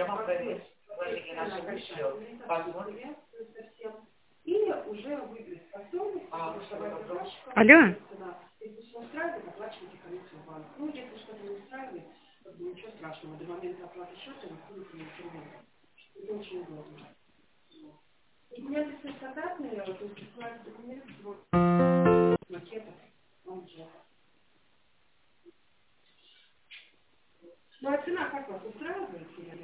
Я вам предложение наше пришлю. Посмотрим. И уже выбрать способность, Алло. если все устраивает, оплачивайте комиссию в банк. Ну, если что-то не устраивает, ничего страшного. До момента оплаты счета никто не финансирует. Это очень удобно. Документы все стандартные, то есть присылают документы, макетов, он же. Ну, а цена как вас устраивает?